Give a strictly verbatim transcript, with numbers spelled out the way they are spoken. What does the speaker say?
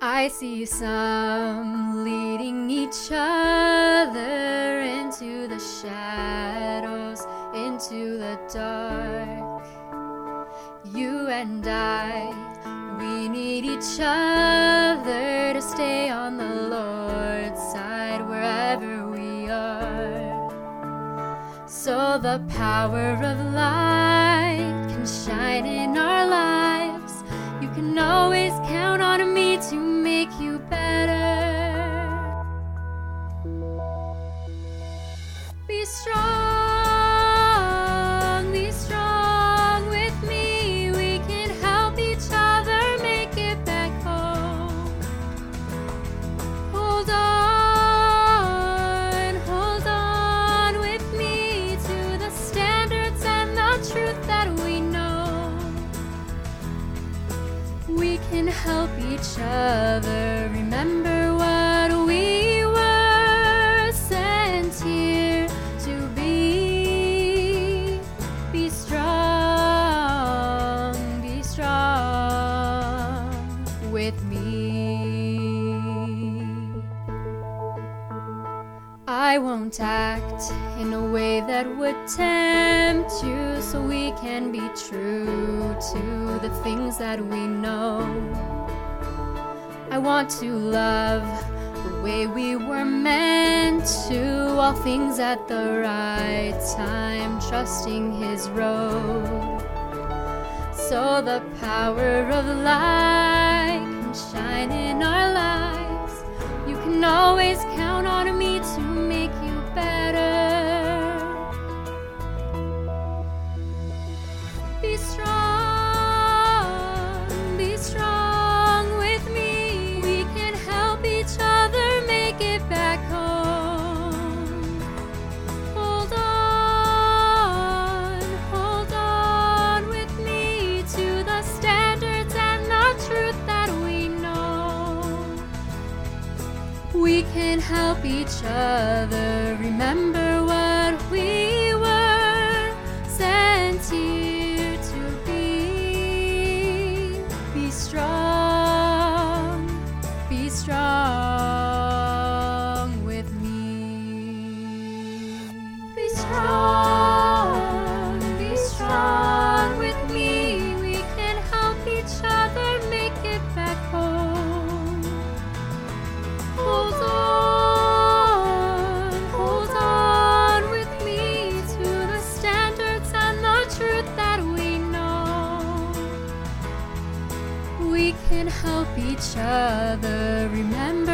I see some leading each other into the shadows, into the dark. You and I, we need each other to stay on the Lord's side wherever we are. So the power of light can shine in our lives. You can always count on me to make you better. Be strong, be strong with me. We can help each other make it back home. Hold on, hold on with me to the standards and the truth that we know. We can help each other remember what we were sent here to be. Be strong, be strong with me. I won't act in a way that would tempt you, so we can be true to the things that we know. I want to love the way we were meant to, all things at the right time, trusting His road. So the power of light can shine in our lives. You can always count on me to make you better. Be strong, be strong with me. We can help each other make it back home. Hold on, hold on with me to the standards and the truth that we know. We can help each other remember what we were sent here to be. Be strong, be strong with me. Be strong, be strong with me. We can help each other make it back home. Hold on, hold on with me to the standards and the truth that we know. We can help each other remember